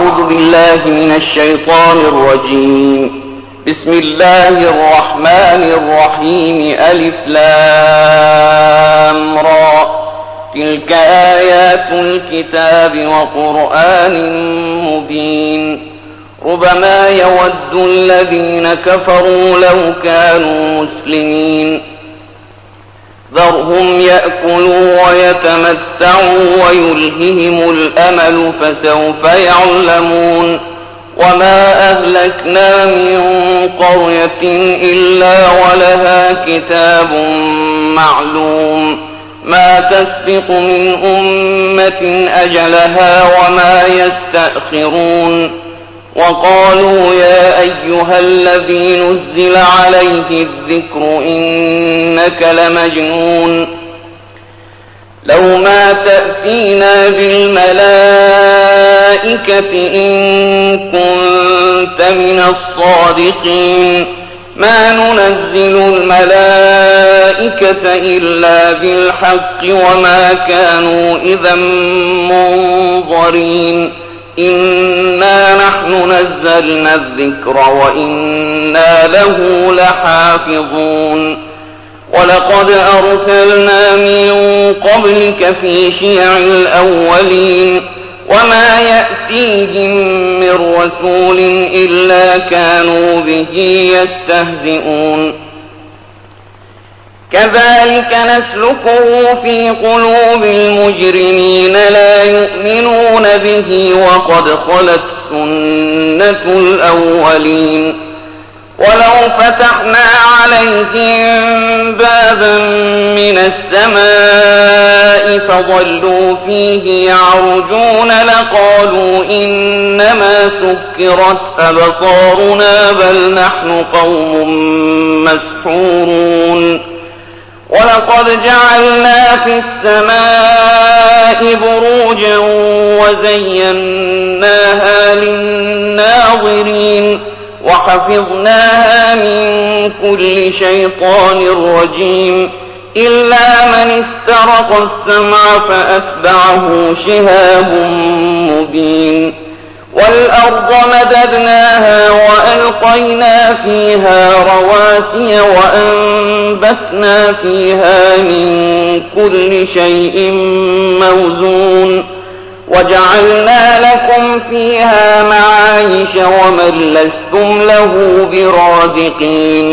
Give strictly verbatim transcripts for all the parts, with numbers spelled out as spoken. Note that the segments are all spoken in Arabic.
أعوذ بالله من الشيطان الرجيم. بسم الله الرحمن الرحيم. ألف لام را. تلك آيات الكتاب وقرآن مبين. ربما يود الذين كفروا لو كانوا مسلمين. ذرهم يأكلوا ويتمتعوا ويلههم الأمل فسوف يعلمون. وما أهلكنا من قرية إلا ولها كتاب معلوم ما تسبق من أمة أجلها وما يستأخرون. وقالوا يا أيها الذي نزل عليه الذكر إنك لمجنون لو ما تأتينا بالملائكة إن كنت من الصادقين. ما ننزل الملائكة إلا بالحق وما كانوا إذا منظرين. إنا نحن نزلنا الذكر وإنا له لحافظون. ولقد أرسلنا من قبلك في شيع الأولين وما يأتيهم من رسول إلا كانوا به يستهزئون. كذلك نسلكه في قلوب المجرمين لا يؤمنون به وقد خلت سنة الأولين. ولو فتحنا عليهم بابا من السماء فظلوا فيه يعرجون لقالوا إنما سكرت أبصارنا بل نحن قوم مسحورون. ولقد جعلنا في السماء بروجا وزيناها للناظرين وحفظناها من كل شيطان رجيم إلا من استرق السمع فأتبعه شهاب مبين. والأرض مددناها وألقينا فيها رواسي وأنبتنا فيها من كل شيء موزون وجعلنا لكم فيها معايش ومن لستم له برازقين.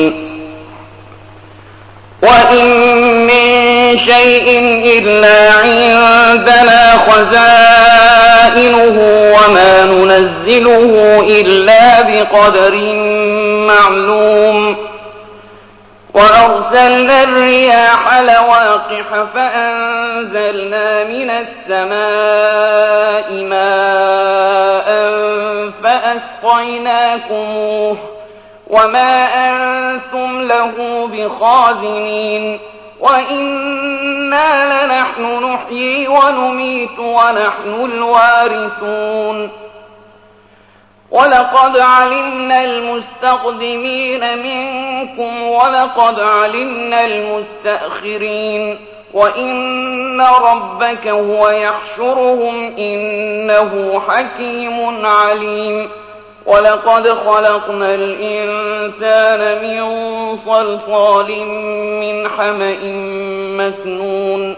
وإن من شيء إلا عندنا خزائنه وما ننزله إلا بقدر معلوم. وأرسلنا الرياح لواقح فأنزلنا من السماء ماء فأسقيناكموه وما أنتم له بخازنين. وإنا لنحن نحيي ونميت ونحن الوارثون. ولقد علمنا المستقدمين منكم ولقد علمنا المستأخرين. وإن ربك هو يحشرهم إنه حكيم عليم. ولقد خلقنا الإنسان من صلصال من حمأ مسنون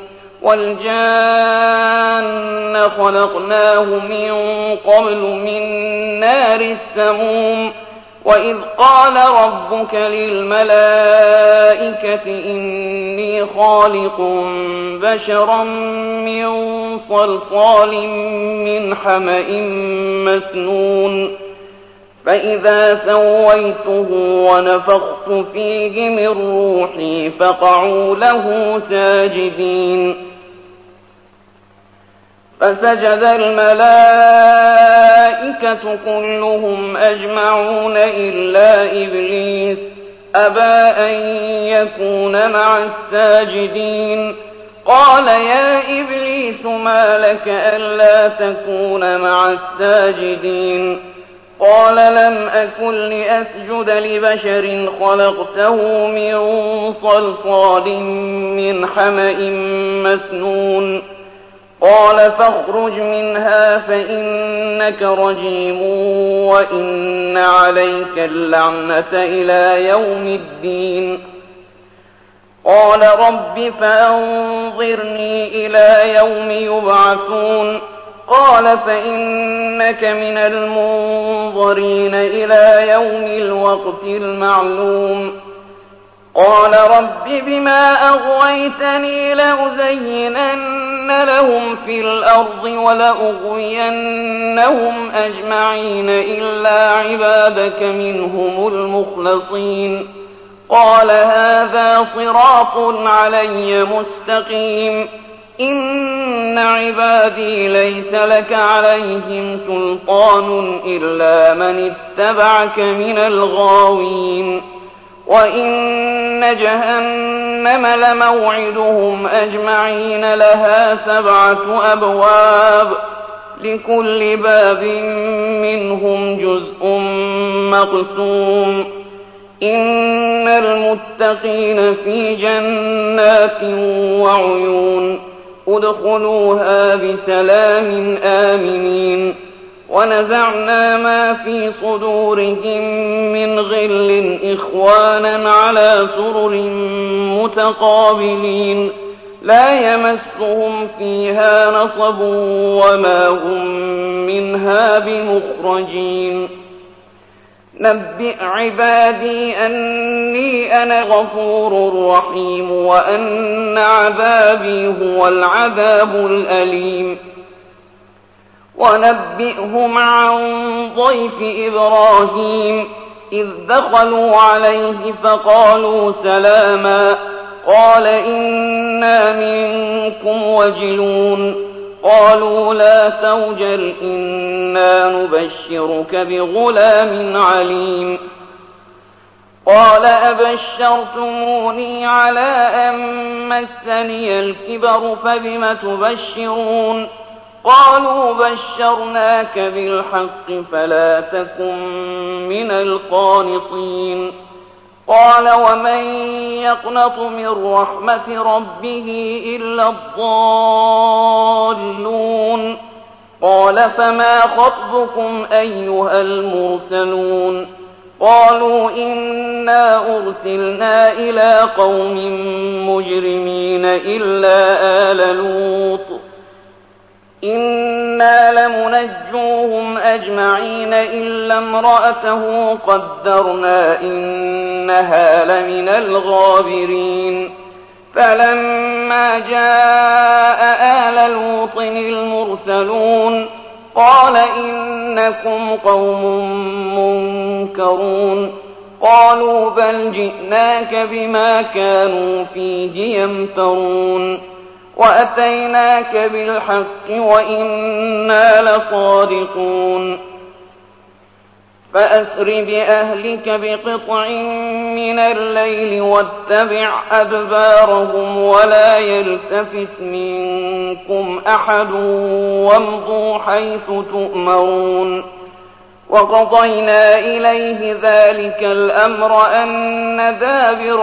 والجان خلقناه من قبل من نار السموم. وإذ قال ربك للملائكة إني خالق بشرا من صلصال من حمأ مسنون فإذا سويته ونفخت فيه من روحي فقعوا له ساجدين. فسجد الملائكة كلهم أجمعون إلا إبليس أبى أن يكون مع الساجدين. قال يا إبليس ما لك ألا تكون مع الساجدين؟ قال لم أكن لأسجد لبشر خلقته من صلصال من حمأ مسنون قال فاخرج منها فإنك رجيم وإن عليك اللعنة إلى يوم الدين. قال رب فأنظرني إلى يوم يبعثون. قال فإنك من المنظرين إلى يوم الوقت المعلوم. قال رب بما أغويتني لأزينن لهم في الأرض ولأغوينهم أجمعين إلا عبادك منهم المخلصين. قال هذا صراط علي مستقيم. إن عبادي ليس لك عليهم سلطان إلا من اتبعك من الغاوين. وإن جهنم لموعدهم أجمعين لها سبعة أبواب لكل باب منهم جزء مقسوم. إن المتقين في جنات وعيون ادخلوها بسلام آمنين. ونزعنا ما في صدورهم من غل إخوانا على سرر متقابلين لا يمسهم فيها نصب وما هم منها بمخرجين. نبئ عبادي أني أنا غفور رحيم وأن عذابي هو العذاب الأليم. ونبئهم عن ضيف إبراهيم إذ دخلوا عليه فقالوا سلاما قال إنا منكم وجلون. قالوا لا توجل إنا نبشرك بغلام عليم. قال أبشرتموني على أن مسني الكبر فبم تبشرون. قالوا بشرناك بالحق فلا تكن من القانطين. قال ومن يقنط من رحمة ربه إلا الضالون. قال فما خطبكم أيها المرسلون. قالوا إنا أرسلنا إلى قوم مجرمين إلا آل لوط إنا لمنجوهم أجمعين إلا امرأته قدرنا إنها لمن الغابرين. فلما جاء آل لوط المرسلون قال إنكم قوم منكرون. قالوا بل جئناك بما كانوا فيه يمترون. وأتيناك بالحق وإنا لصادقون. فأسر بأهلك بقطع من الليل واتبع أدبارهم ولا يلتفت منكم أحد وامضوا حيث تؤمرون. وقضينا إليه ذلك الأمر أن دابر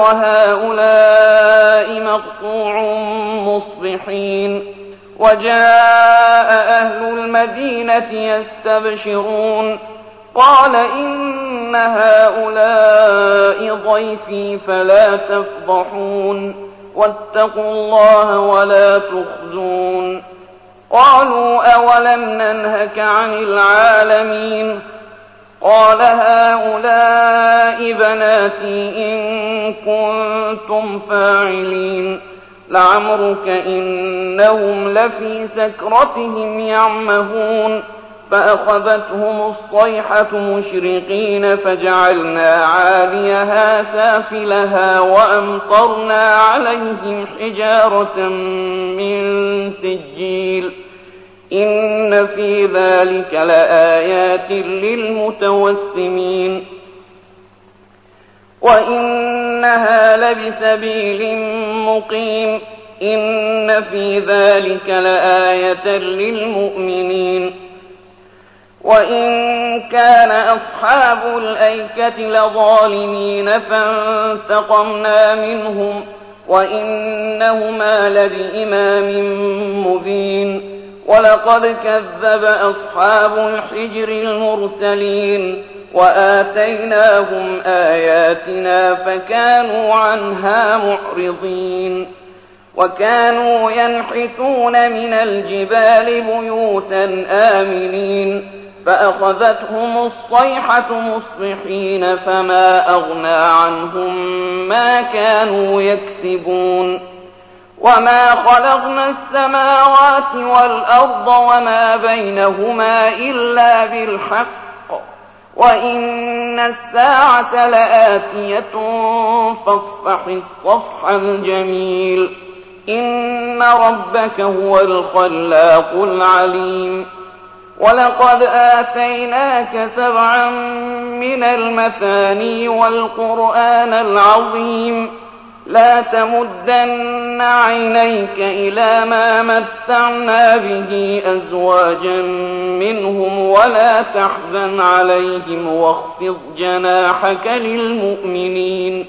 هؤلاء مقطوع مصبحين. وجاء أهل المدينة يستبشرون. قال إن هؤلاء ضيفي فلا تفضحون واتقوا الله ولا تخزون. قالوا أولم ننهك عن العالمين. قال هؤلاء بناتي إن كنتم فاعلين. لعمرك إنهم لفي سكرتهم يعمهون. فأخذتهم الصيحة مشرقين فجعلنا عاليها سافلها وأمطرنا عليهم حجارة من سجيل. إن في ذلك لآيات للمتوسمين. وإنها لبسبيل مقيم. إن في ذلك لآية للمؤمنين. وإن كان أصحاب الأيكة لظالمين فانتقمنا منهم وإنهما لبإمام مبين ولقد كذب أصحاب الحجر المرسلين وآتيناهم آياتنا فكانوا عنها معرضين وكانوا ينحتون من الجبال بيوتا آمنين فأخذتهم الصيحة مصبحين فما أغنى عنهم ما كانوا يكسبون وما خلقنا السماوات والأرض وما بينهما إلا بالحق وإن الساعة لآتية فاصفح الصفح الجميل إن ربك هو الخلاق العليم ولقد آتيناك سبعا من المثاني والقرآن العظيم لا تمدن عينيك إلى ما متعنا به أزواجا منهم ولا تحزن عليهم واخفض جناحك للمؤمنين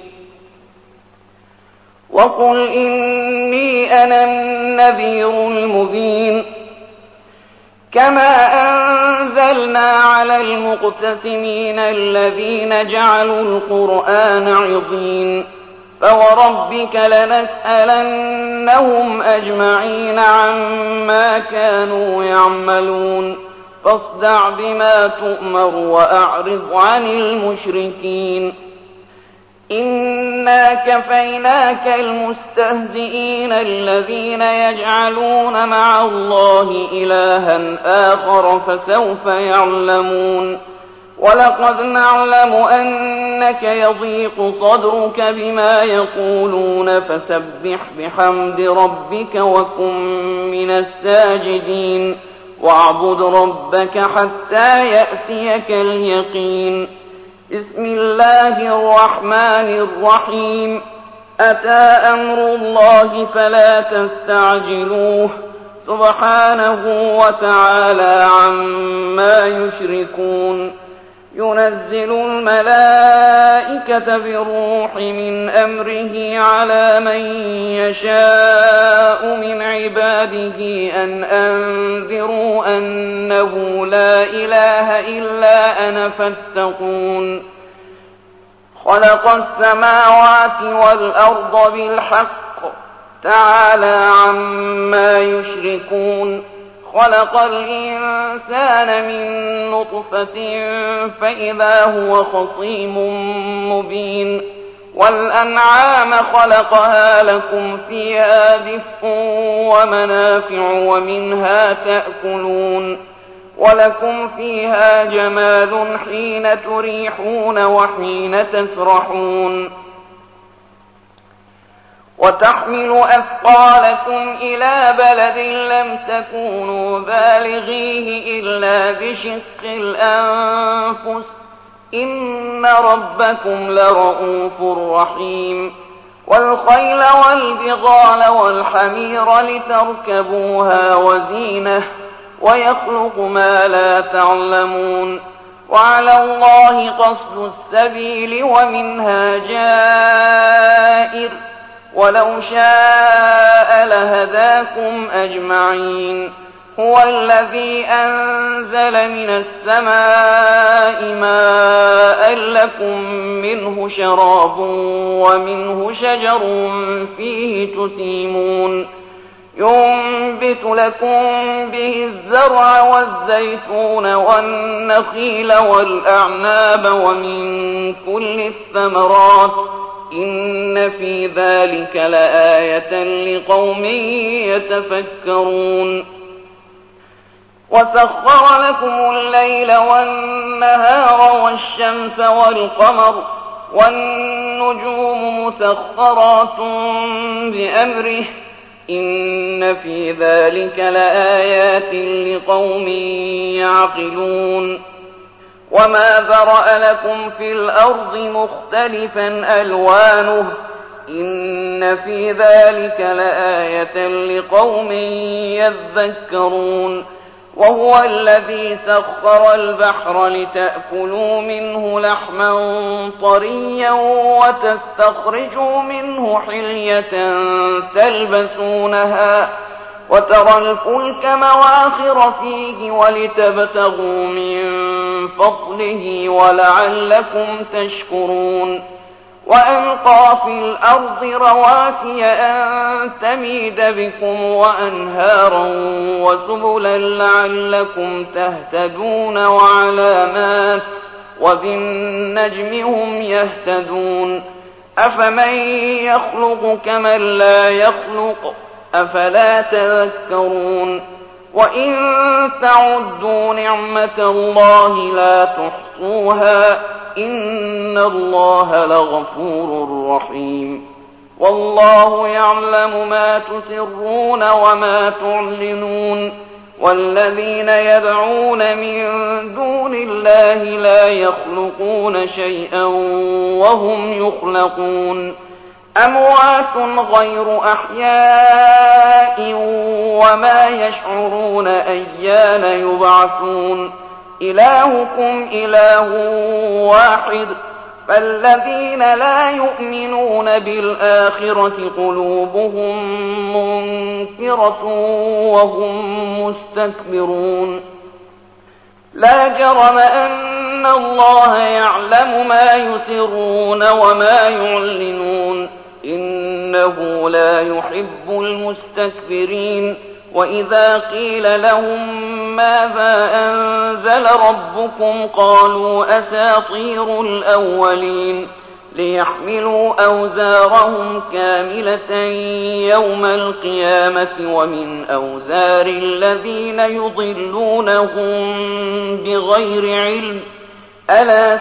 وقل إني أنا النذير المبين كما أنزلنا على المقتسمين الذين جعلوا القرآن عضين فوربك لنسألنهم أجمعين عما كانوا يعملون فاصدع بما تؤمر وأعرض عن المشركين إنا كفيناك المستهزئين الذين يجعلون مع الله إلها آخر فسوف يعلمون ولقد نعلم أنك يضيق صدرك بما يقولون فسبح بحمد ربك وكن من الساجدين واعبد ربك حتى يأتيك اليقين بسم الله الرحمن الرحيم أتى أمر الله فلا تستعجلوه سبحانه وتعالى عما يشركون ينزل الملائكة بالروح من أمره على من يشاء من عباده أن أنذروا أنه لا إله إلا أنا فاتقون خلق السماوات والأرض بالحق تعالى عما يشركون خلق الإنسان من نطفة فإذا هو خصيم مبين والأنعام خلقها لكم فيها دفء ومنافع ومنها تأكلون ولكم فيها جمال حين تريحون وحين تسرحون وتحمل أثقالكم إلى بلد لم تكونوا بالغيه إلا بشق الأنفس إن ربكم لرءوف رحيم والخيل والبغال والحمير لتركبوها وزينة ويخلق ما لا تعلمون وعلى الله قصد السبيل ومنها جائر ولو شاء لهداكم أجمعين هو الذي أنزل من السماء ماء لكم منه شراب ومنه شجر فيه تسيمون ينبت لكم به الزرع والزيتون والنخيل والأعناب ومن كل الثمرات إن في ذلك لآية لقوم يتفكرون وسخر لكم الليل والنهار والشمس والقمر والنجوم مسخرات بأمره إن في ذلك لآيات لقوم يعقلون وما ذرأ لكم في الأرض مختلفا ألوانه إن في ذلك لآية لقوم يذكرون وهو الذي سخر البحر لتأكلوا منه لحما طريا وتستخرجوا منه حلية تلبسونها وترى الفلك مواخر فيه ولتبتغوا من فضله ولعلكم تشكرون وألقى في الأرض رواسي أن تميد بكم وأنهارا وسبلا لعلكم تهتدون وعلامات وبالنجم هم يهتدون أفمن يخلق كمن لا يخلق أفلا تذكرون وإن تعدوا نعمة الله لا تحصوها إن الله لغفور رحيم والله يعلم ما تسرون وما تعلنون والذين يدعون من دون الله لا يخلقون شيئا وهم يخلقون أموات غير أحياء وما يشعرون أيان يبعثون إلهكم إله واحد فالذين لا يؤمنون بالآخرة قلوبهم منكرة وهم مستكبرون لا جرم أن الله يعلم ما يسرون وما يعلنون إنه لا يحب المستكبرين وإذا قيل لهم ماذا أنزل ربكم قالوا أساطير الأولين ليحملوا أوزارهم كاملة يوم القيامة ومن أوزار الذين يضلونهم بغير علم ألا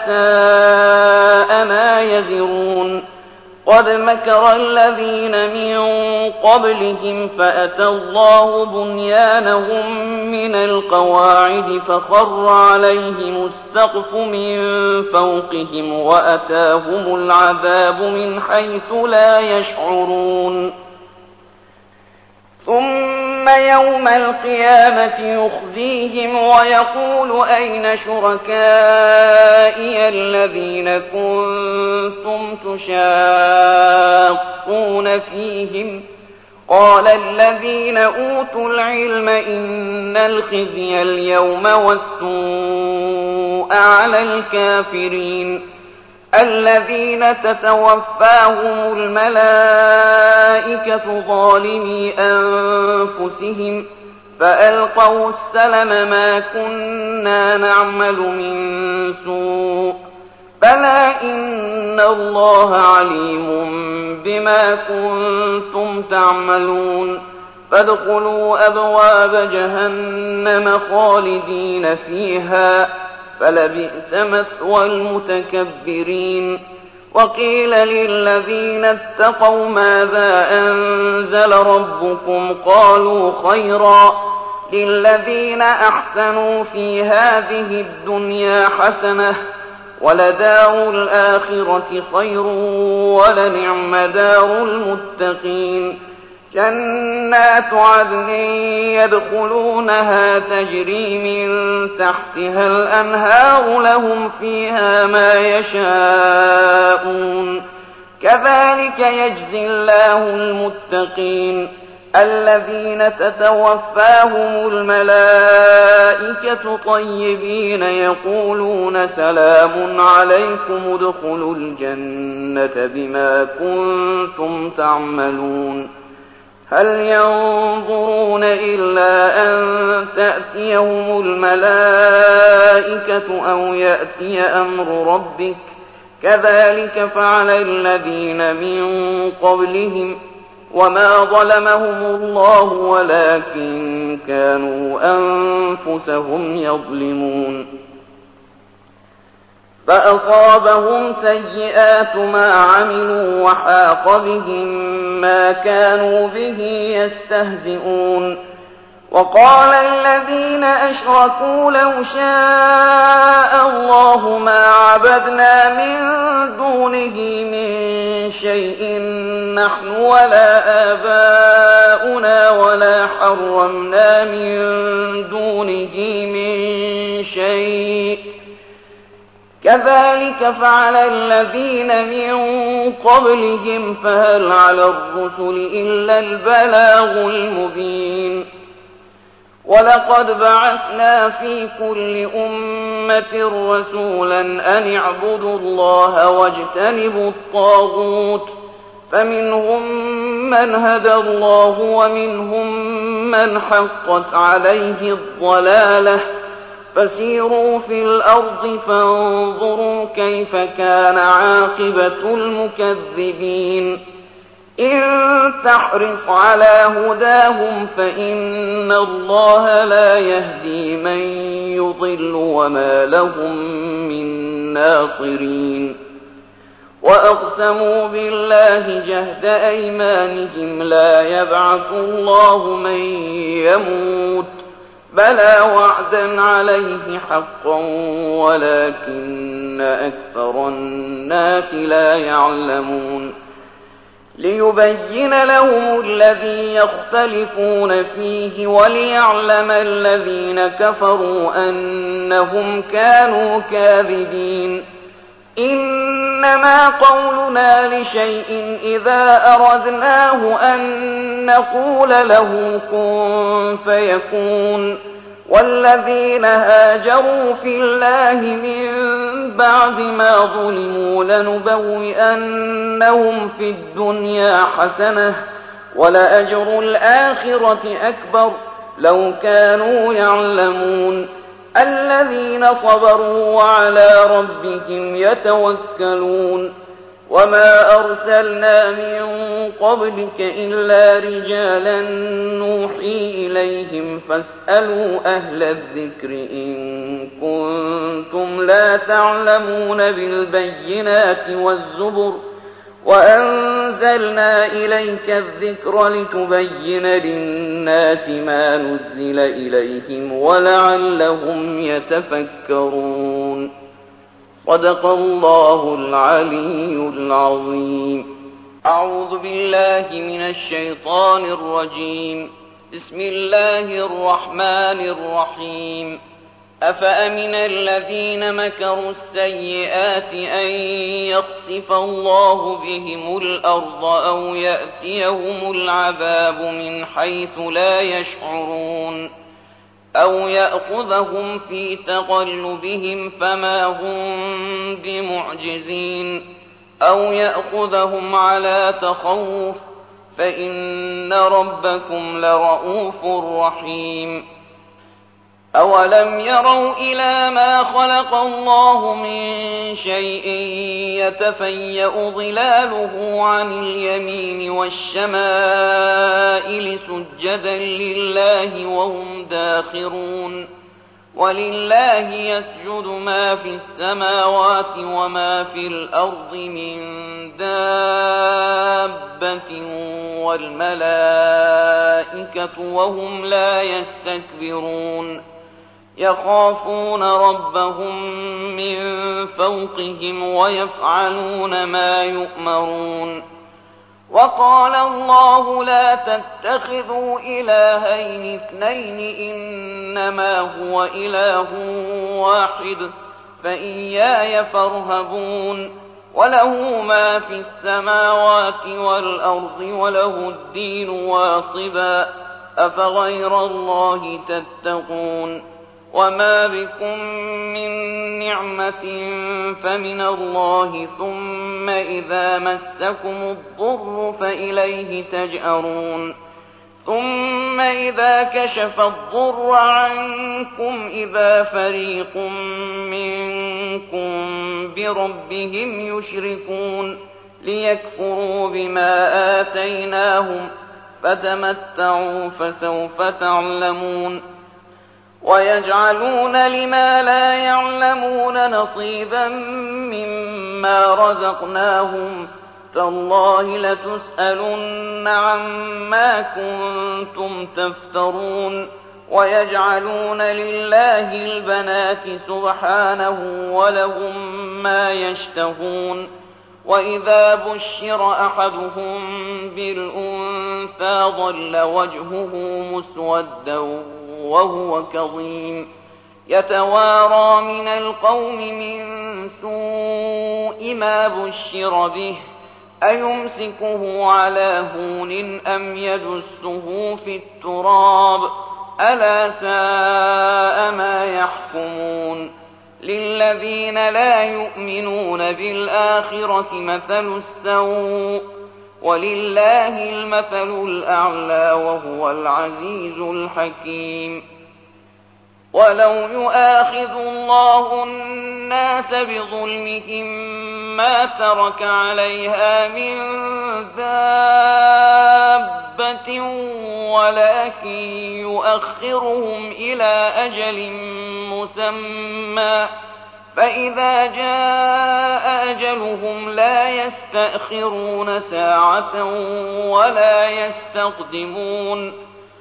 ساء ما يزرون قد مكر الذين من قبلهم فأتى الله بنيانهم من القواعد فخر عليهم السقف من فوقهم وأتاهم العذاب من حيث لا يشعرون ثم يوم القيامة يخزيهم ويقول أين شركائي الذين كنتم تشاقون فيهم قال الذين أوتوا العلم إن الخزي اليوم والسوء على الكافرين الذين تتوفاهم الملائكة ظالمي أنفسهم فألقوا السلم ما كنا نعمل من سوء بلى إن الله عليم بما كنتم تعملون فادخلوا أبواب جهنم خالدين فيها فلبئس مثوى المتكبرين وقيل للذين اتقوا ماذا أنزل ربكم قالوا خيرا للذين أحسنوا في هذه الدنيا حسنة ولدار الآخرة خير ولنعم دار المتقين جنات عدن يدخلونها تجري من تحتها الأنهار لهم فيها ما يشاءون كذلك يجزي الله المتقين الذين تتوفاهم الملائكة طيبين يقولون سلام عليكم ادخلوا الجنة بما كنتم تعملون هل ينظرون إلا أن تأتيهم الملائكة أو يأتي أمر ربك كذلك فعل الذين من قبلهم وما ظلمهم الله ولكن كانوا أنفسهم يظلمون فأصابهم سيئات ما عملوا وحاق بهم ما كانوا به يستهزئون وقال الذين أشركوا لو شاء الله ما عبدنا من دونه من شيء نحن ولا آباؤنا ولا حرمنا من دونه من شيء كذلك فعل الذين من قبلهم فهل على الرسل إلا البلاغ المبين ولقد بعثنا في كل أمة رسولا أن اعبدوا الله واجتنبوا الطاغوت فمنهم من هدى الله ومنهم من حقت عليه الضلالة فسيروا في الأرض فانظروا كيف كان عاقبة المكذبين إن تحرص على هداهم فإن الله لا يهدي من يضل وما لهم من ناصرين وأقسموا بالله جهد أيمانهم لا يبعث الله من يموت بلى وعدا عليه حقا ولكن أكثر الناس لا يعلمون ليبين لهم الذي يختلفون فيه وليعلم الذين كفروا أنهم كانوا كاذبين إنما قولنا لشيء إذا أردناه أن نقول له كن فيكون والذين هاجروا في الله من بعد ما ظلموا لنبوئنهم في الدنيا حسنة ولأجر الآخرة أكبر لو كانوا يعلمون الذين صبروا وعلى ربهم يتوكلون وما أرسلنا من قبلك إلا رجالا نوحي إليهم فاسألوا أهل الذكر إن كنتم لا تعلمون بالبينات والزبر وأنزلنا إليك الذكر لتبين للناس ما نزل إليهم ولعلهم يتفكرون صدق الله العلي العظيم أعوذ بالله من الشيطان الرجيم بسم الله الرحمن الرحيم أفأمن الذين مكروا السيئات أن يخسف الله بهم الأرض أو يأتيهم العذاب من حيث لا يشعرون أو يأخذهم في تقلبهم فما هم بمعجزين أو يأخذهم على تخوف فإن ربكم لرءوف رحيم أولم يروا إلى ما خلق الله من شيء يتفيأ ظلاله عن اليمين والشمائل سجدا لله وهم داخرون ولله يسجد ما في السماوات وما في الأرض من دابة والملائكة وهم لا يستكبرون يخافون ربهم من فوقهم ويفعلون ما يؤمرون وقال الله لا تتخذوا إلهين اثنين إنما هو إله واحد فإياي فارهبون وله ما في السماوات والأرض وله الدين واصبا أفغير الله تتقون وما بكم من نعمة فمن الله ثم إذا مسكم الضر فإليه تجأرون ثم إذا كشف الضر عنكم إذا فريق منكم بربهم يشركون ليكفروا بما آتيناهم فتمتعوا فسوف تعلمون ويجعلون لما لا يعلمون نصيبا مما رزقناهم تالله لتسألن عما كنتم تفترون ويجعلون لله البنات سبحانه ولهم ما يشتهون وإذا بشر أحدهم بالأنثى ظل وجهه مسودا وهو كظيم يتوارى من القوم من سوء ما بشر به أيمسكه على هون أم يدسه في التراب ألا ساء ما يحكمون للذين لا يؤمنون بالآخرة مثل السوء ولله المثل الأعلى وهو العزيز الحكيم ولو يؤاخذ الله الناس بظلمهم ما ترك عليها من دابة ولكن يؤخرهم إلى أجل مسمى فإذا جاء أجلهم لا يستأخرون ساعة ولا يستقدمون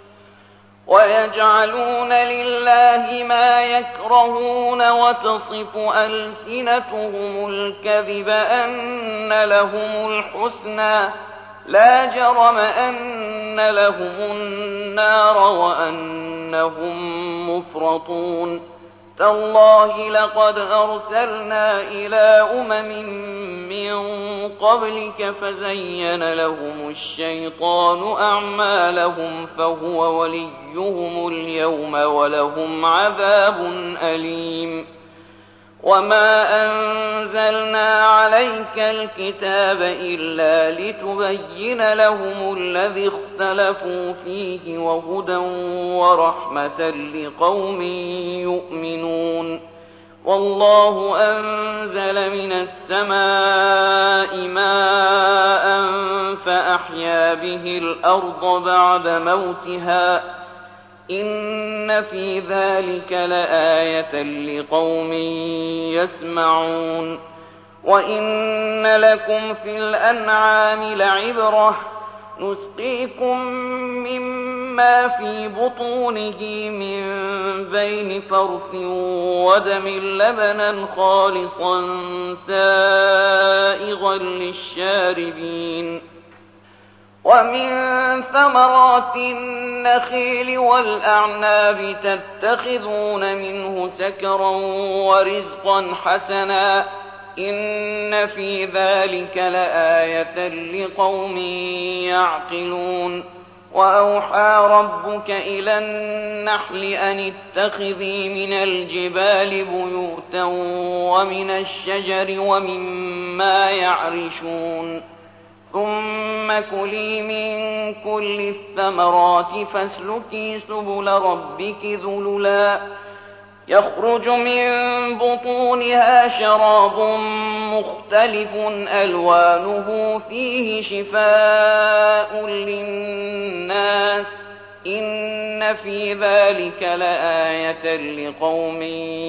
ويجعلون لله ما يكرهون وتصف ألسنتهم الكذب أن لهم الحسنى لا جرم أن لهم النار وأنهم مفرطون تالله لقد أرسلنا إلى أمم من قبلك فزين لهم الشيطان أعمالهم فهو وليهم اليوم ولهم عذاب أليم وما أنزلنا عليك الكتاب إلا لتبين لهم الذي اختلفوا فيه وهدى ورحمة لقوم يؤمنون والله أنزل من السماء ماء فأحيا به الأرض بعد موتها إن في ذلك لآية لقوم يسمعون وإن لكم في الأنعام لعبرة نسقيكم مما في بطونه من بين فرث ودم لبنا خالصا سائغا للشاربين ومن ثمرات النخيل والأعناب تتخذون منه سكرا ورزقا حسنا إن في ذلك لآية لقوم يعقلون وأوحى ربك إلى النحل أن اتخذي من الجبال بيوتا ومن الشجر ومما يعرشون ثم كلي من كل الثمرات فاسلكي سبل ربك ذللا يخرج من بطونها شراب مختلف ألوانه فيه شفاء للناس إن في ذلك لآية لقوم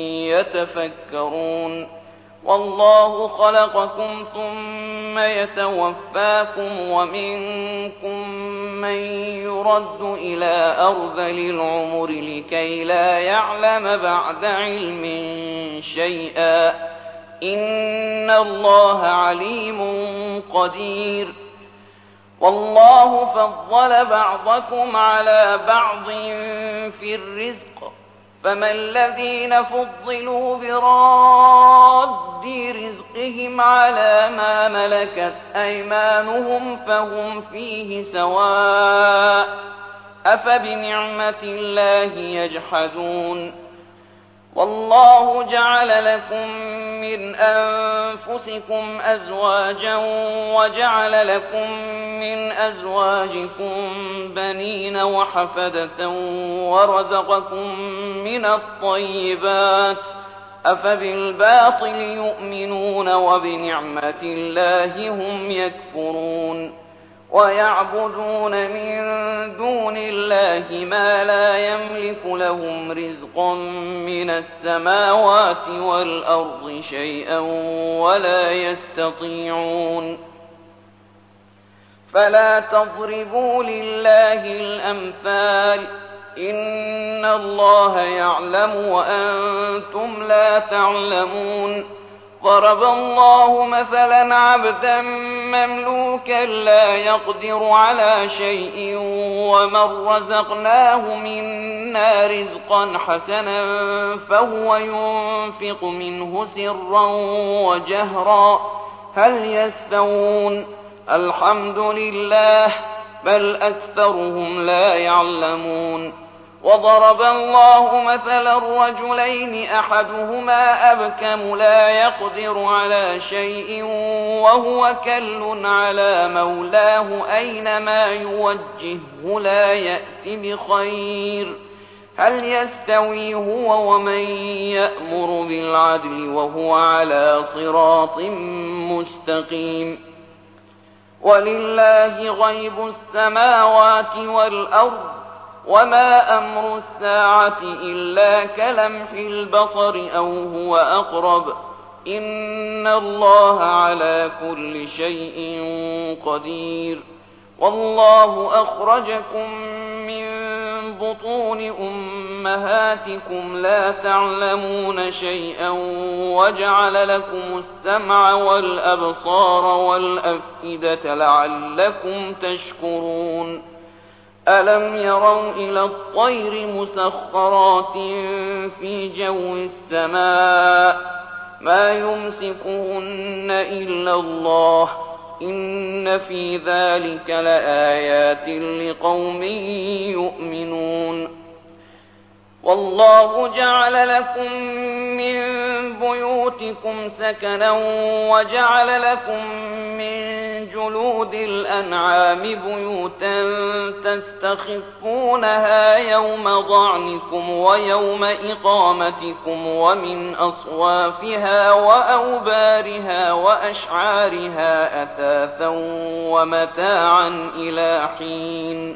يتفكرون والله خلقكم ثم يتوفاكم ومنكم من يرد إلى أرذل العمر لكي لا يعلم بعد علم شيئا إن الله عليم قدير والله فضل بعضكم على بعض في الرزق فما الذين فضلوا براد رزقهم على ما ملكت أيمانهم فهم فيه سواء أفبنعمة الله يجحدون والله جعل لكم من أنفسكم أزواجا وجعل لكم من أزواجكم بنين وحفدة ورزقكم من الطيبات أفبالباطل يؤمنون وبنعمة الله هم يكفرون ويعبدون من دون الله ما لا يملك لهم رزقا من السماوات والأرض شيئا ولا يستطيعون فلا تضربوا لله الأمثال إن الله يعلم وأنتم لا تعلمون ضرب الله مثلا عبدا مملوكا لا يقدر على شيء ومن رزقناه منا رزقا حسنا فهو ينفق منه سرا وجهرا هل يستوون الحمد لله بل أكثرهم لا يعلمون وضرب الله مثلا رجلين أحدهما أبكم لا يقدر على شيء وهو كل على مولاه أينما يوجهه لا يأت بخير هل يستوي هو ومن يأمر بالعدل وهو على صراط مستقيم ولله غيب السماوات والأرض وما أمر الساعة إلا كلمح البصر أو هو أقرب إن الله على كل شيء قدير والله أخرجكم من بطون أمهاتكم لا تعلمون شيئا وجعل لكم السمع والأبصار والأفئدة لعلكم تشكرون ألم يروا إلى الطير مسخرات في جو السماء ما يمسكهن إلا الله إن في ذلك لآيات لقوم يؤمنون والله جعل لكم من بيوتكم سكنا وجعل لكم من جلود الأنعام بيوتا تستخفونها يوم ضعنكم ويوم إقامتكم ومن أصوافها وأوبارها وأشعارها أثاثا ومتاعا إلى حين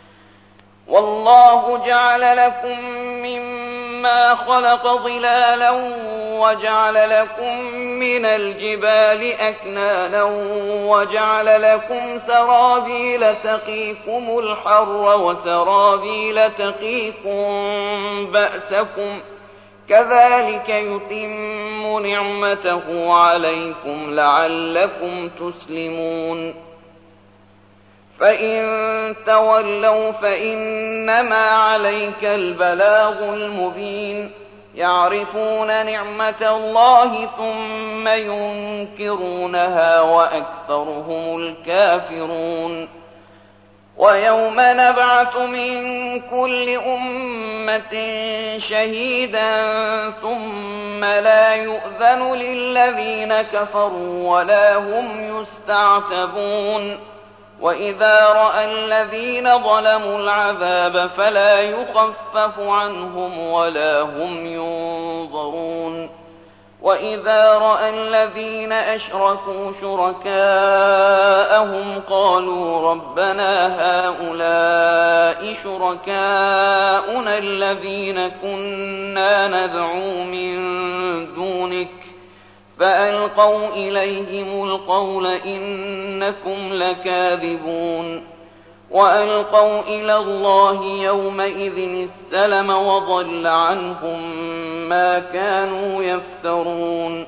والله جعل لكم مما خلق ظلالا وجعل لكم من الجبال أكنانا وجعل لكم سرابيل تقيكم الحر وسرابيل تقيكم بأسكم كذلك يتم نعمته عليكم لعلكم تسلمون فإن تولوا فإنما عليك البلاغ المبين يعرفون نعمة الله ثم ينكرونها وأكثرهم الكافرون ويوم نبعث من كل أمة شهيدا ثم لا يؤذن للذين كفروا ولا هم يستعتبون وإذا رأى الذين ظلموا العذاب فلا يخفف عنهم ولا هم ينظرون وإذا رأى الذين أشركوا شركاءهم قالوا ربنا هؤلاء شركاؤنا الذين كنا ندعو من دونك فألقوا إليهم القول إنكم لكاذبون وألقوا إلى الله يومئذ السلم وضل عنهم ما كانوا يفترون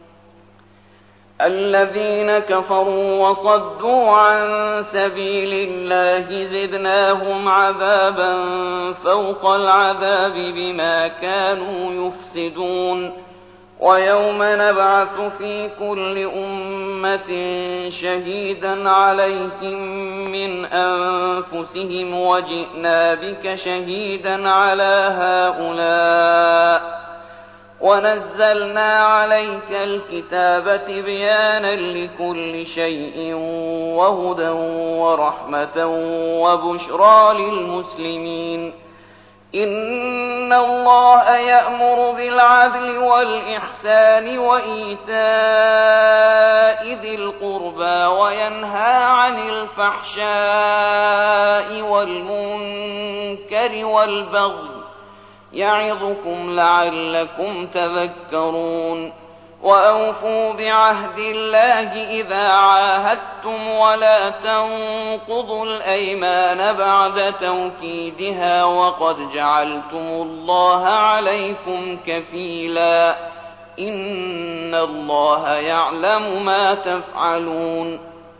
الذين كفروا وصدوا عن سبيل الله زدناهم عذابا فوق العذاب بما كانوا يفسدون ويوم نبعث في كل أمة شهيدا عليهم من أنفسهم وجئنا بك شهيدا على هؤلاء ونزلنا عليك الكتاب تبيانا لكل شيء وهدى ورحمة وبشرى للمسلمين إن الله يأمر بالعدل والإحسان وإيتاء ذي القربى وينهى عن الفحشاء والمنكر والبغي يعظكم لعلكم تذكرون وأوفوا بعهد الله إذا عاهدتم ولا تنقضوا الأيمان بعد توكيدها وقد جعلتم الله عليكم كفيلا إن اللَّهَ يَعْلَمُ مَا تَفْعَلُونَ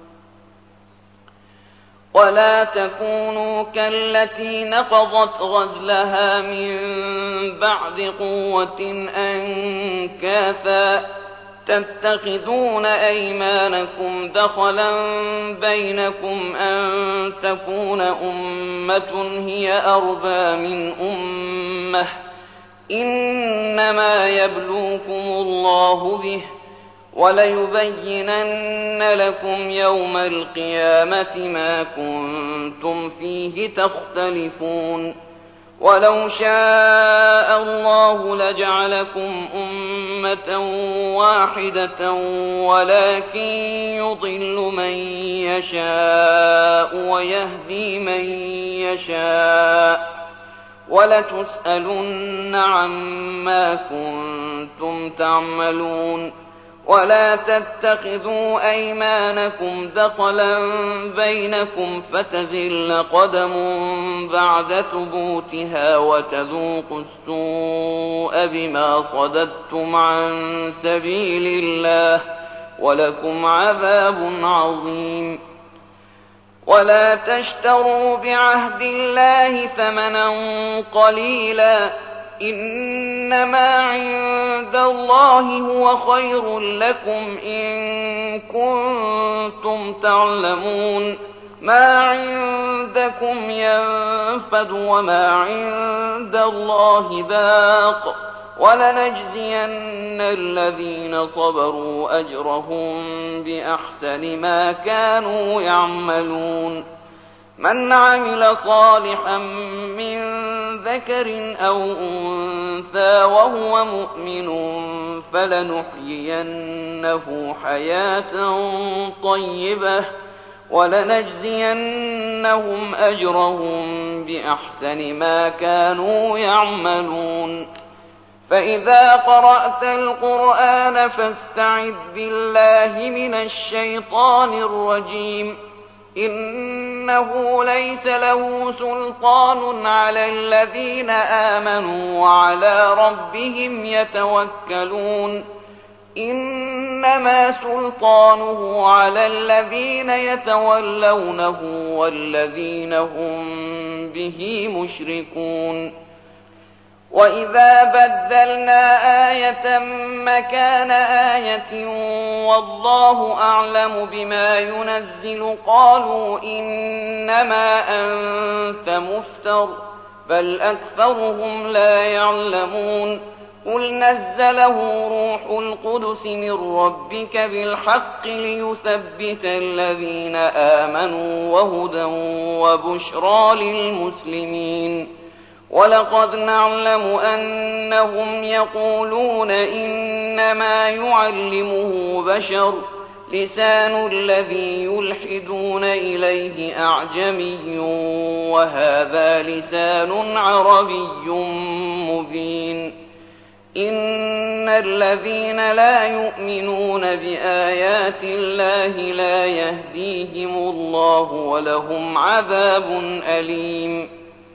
وَلَا تَكُونُوا كَالَّتِي نَقَضَتْ غَزْلَهَا مِن بَعْدِ قُوَّةٍ أَنكَاثًا تَتَّخِذُونَ أَيْمَانَكُمْ دَخَلًا بَيْنَكُمْ أَن تَكُونَ أُمَّةٌ هِيَ أَرْبَىٰ مِنْ أُمَّةٍ ۚ إِنَّمَا يَبْلُوكُمُ اللَّهُ بِهِ ۚ وَلَيُبَيِّنَنَّ لَكُمْ يَوْمَ الْقِيَامَةِ مَا كُنتُمْ فِيهِ تَخْتَلِفُونَ وَلَوْ شَاءَ اللَّهُ لَجَعَلَكُمْ أُمَّةً وَاحِدَةً وَلَٰكِن يُضِلُّ مَن يَشَاءُ وَيَهْدِي مَن يَشَاءُ ۚ وَلَتُسْأَلُنَّ عَمَّا كُنتُمْ تَعْمَلُونَ وَلَا تَتَّخِذُوا أَيْمَانَكُمْ دَخَلًا بَيْنَكُمْ فَتَزِلَّ قَدَمٌ بَعْدَ ثُبُوتِهَا وَتَذُوقُوا السُّوءَ بِمَا صَدَدتُّمْ عَن سَبِيلِ اللَّهِ ۖ وَلَكُمْ عَذَابٌ عَظِيمٌ وَلَا تَشْتَرُوا بِعَهْدِ اللَّهِ ثَمَنًا قَلِيلًا ۚ إِنَّمَا عِندَ اللَّهِ هُوَ خَيْرٌ لَّكُمْ إِن كُنتُمْ تَعْلَمُونَ مَا عِندَكُمْ يَنفَدُ وَمَا عِندَ اللَّهِ بَاقٍ ۗ وَلَنَجْزِيَنَّ الَّذِينَ صَبَرُوا أَجْرَهُم بِأَحْسَنِ مَا كَانُوا يَعْمَلُونَ مَنْ عَمِلَ صَالِحًا مِّن ذَكَرٍ أَوْ أُنثَىٰ وَهُوَ مُؤْمِنٌ فَلَنُحْيِيَنَّهُ حَيَاةً طَيِّبَةً وَلَنَجْزِيَنَّهُمْ أَجْرَهُم بِأَحْسَنِ مَا كَانُوا يَعْمَلُونَ فَإِذَا قَرَأْتَ الْقُرْآنَ فَاسْتَعِذْ بِاللَّهِ مِنَ الشَّيْطَانِ الرَّجِيمِ إِنَّهُ لَيْسَ لَهُ سُلْطَانٌ عَلَى الَّذِينَ آمَنُوا وَعَلَىٰ رَبِّهِمْ يَتَوَكَّلُونَ إِنَّمَا سُلْطَانُهُ عَلَى الَّذِينَ يَتَوَلَّوْنَهُ وَالَّذِينَ هُم بِهِ مُشْرِكُونَ وَإِذَا بَدَّلْنَا آيَةً مَّكَانَ آيَةٍ وَاللَّهُ أَعْلَمُ بِمَا يُنَزِّلُ قَالُوا إِنَّمَا أَنتَ مُفْتَرٍ ۚ بَلْ أَكْثَرُهُمْ لَا يَعْلَمُونَ قُلْ نَزَّلَهُ رُوحُ الْقُدُسِ مِن رَّبِّكَ بِالْحَقِّ لِيُثَبِّتَ الَّذِينَ آمَنُوا وَهُدًى وَبُشْرَىٰ لِلْمُسْلِمِينَ وَلَقَدْ نَعْلَمُ أَنَّهُمْ يَقُولُونَ إِنَّمَا يُعَلِّمُهُ بَشَرٌ ۗ لِّسَانُ الَّذِي يُلْحِدُونَ إِلَيْهِ أَعْجَمِيٌّ وَهَٰذَا لِسَانٌ عَرَبِيٌّ مُّبِينٌ إِنَّ الَّذِينَ لَا يُؤْمِنُونَ بِآيَاتِ اللَّهِ لَا يَهْدِيهِمُ اللَّهُ وَلَهُمْ عَذَابٌ أَلِيمٌ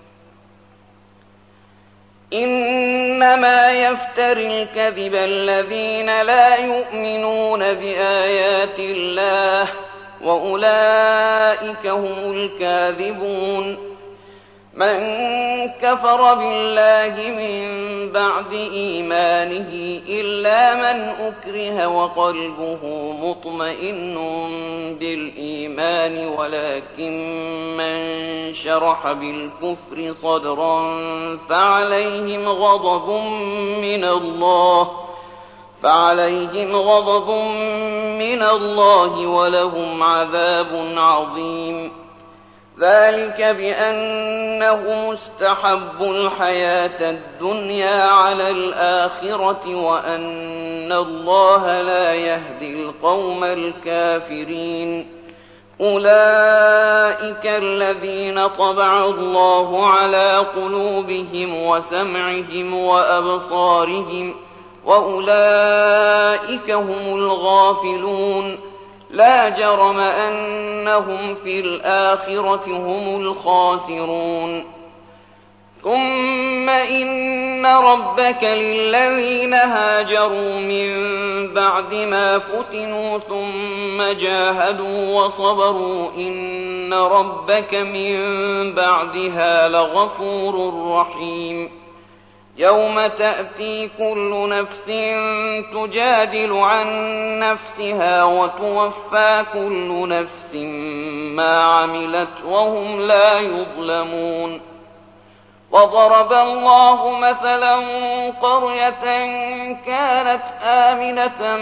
إِنَّمَا يَفْتَرِي الْكَذِبَ الَّذِينَ لَا يُؤْمِنُونَ بِآيَاتِ اللَّهِ ۖ وَأُولَٰئِكَ هُمُ الْكَاذِبُونَ مَن كَفَرَ بِاللَّهِ مِن بَعْدِ إِيمَانِهِ إِلَّا مَنْ أُكْرِهَ وَقَلْبُهُ مُطْمَئِنٌّ بِالْإِيمَانِ وَلَٰكِن مَّن شَرَحَ بِالْكُفْرِ صَدْرًا فَعَلَيْهِمْ غَضَبٌ مِّنَ اللَّهِ فَعَلَيْهِمْ غَضَبٌ مِّنَ اللَّهِ وَلَهُمْ عَذَابٌ عَظِيمٌ ذَٰلِكَ بِأَنَّهُمُ اسْتَحَبُّوا الْحَيَاةَ الدُّنْيَا عَلَى الْآخِرَةِ وَأَنَّ اللَّهَ لَا يَهْدِي الْقَوْمَ الْكَافِرِينَ أُولَٰئِكَ الَّذِينَ طَبَعَ اللَّهُ عَلَىٰ قُلُوبِهِمْ وَسَمْعِهِمْ وَأَبْصَارِهِمْ ۖ وَأُولَٰئِكَ هُمُ الْغَافِلُونَ لَا جَرَمَ أَنَّهُمْ فِي الْآخِرَةِ هُمُ الْخَاسِرُونَ ثُمَّ إِنَّ إن ربك للذين هاجروا من بعد ما فتنوا ثم جاهدوا وصبروا إن ربك من بعدها لغفور رحيم يوم تأتي كل نفس تجادل عن نفسها وتوفى كل نفس ما عملت وهم لا يظلمون وضرب الله مثلا قرية كانت آمنة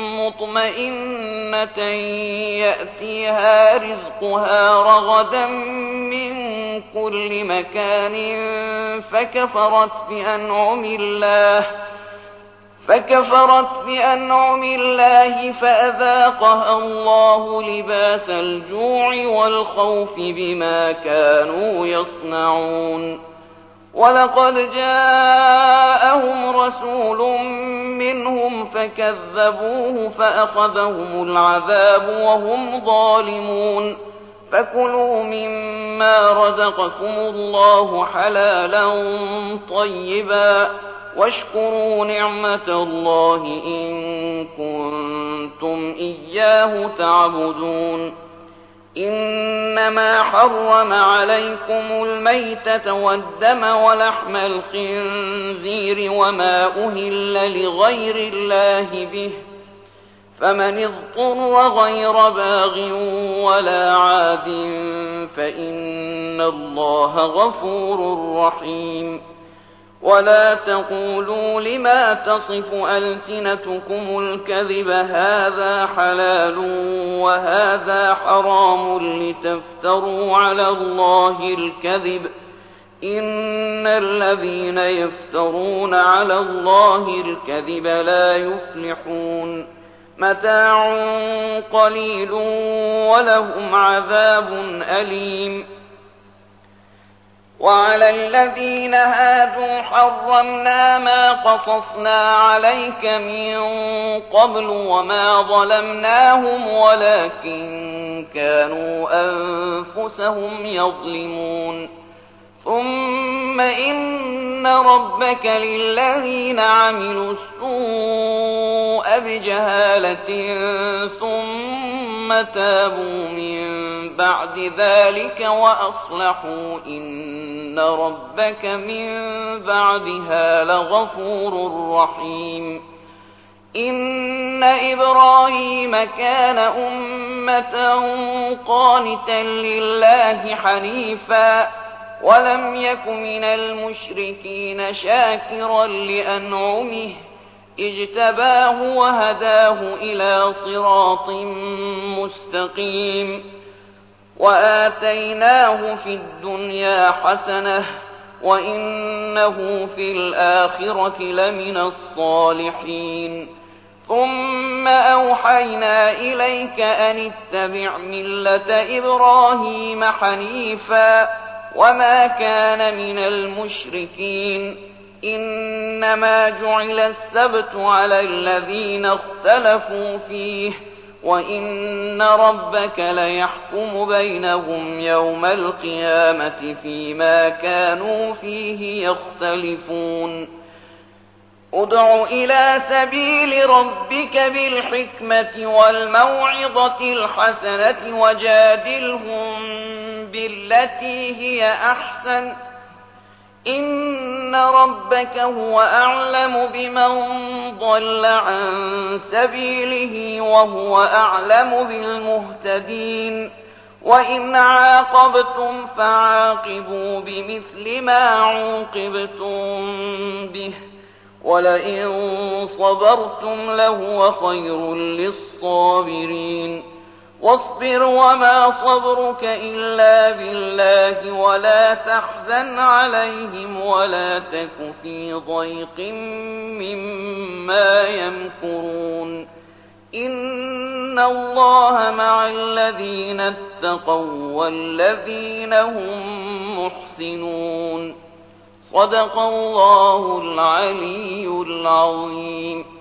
مطمئنة يأتيها رزقها رغدا من كل مكان فكفرت بأنعم الله فكفرت بأنعم الله فأذاقها الله لباس الجوع والخوف بما كانوا يصنعون ولقد جاءهم رسول منهم فكذبوه فأخذهم العذاب وهم ظالمون فكلوا مما رزقكم الله حلالا طيبا واشكروا نعمة الله إن كنتم إياه تعبدون إنما حرم عليكم الميتة والدم ولحم الخنزير وما أهل لغير الله به فمن اضطر غير باغ ولا عاد فإن الله غفور رحيم ولا تقولوا لما تصف ألسنتكم الكذب هذا حلال وهذا حرام لتفتروا على الله الكذب إن الذين يفترون على الله الكذب لا يفلحون متاع قليل ولهم عذاب أليم وعلى الذين هادوا حرمنا ما قصصنا عليك من قبل وما ظلمناهم ولكن كانوا أنفسهم يظلمون ثم إن ربك للذين عملوا السوء بجهالة ثم تابوا من بعد ذلك وأصلحوا إن ربك من بعدها لغفور رحيم إن إبراهيم كان أمة قانتا لله حنيفا ولم يك من المشركين شاكرا لأنعمه اجتباه وهداه إلى صراط مستقيم وآتيناه في الدنيا حسنة وإنه في الآخرة لمن الصالحين ثم أوحينا إليك أن اتبع ملة إبراهيم حنيفا وما كان من المشركين إنما جعل السبت على الذين اختلفوا فيه وإن ربك ليحكم بينهم يوم القيامة فيما كانوا فيه يختلفون ادع إلى سبيل ربك بالحكمة والموعظة الحسنة وجادلهم بالتي هي أحسن إن ربك هو أعلم بمن ضل عن سبيله وهو أعلم بالمهتدين وإن عاقبتم فعاقبوا بمثل ما عوقبتم به ولئن صبرتم لهو خير للصابرين واصبر وما صبرك إلا بالله ولا تحزن عليهم ولا تك في ضيق مما يمكرون إن الله مع الذين اتقوا والذين هم محسنون صدق الله العلي العظيم.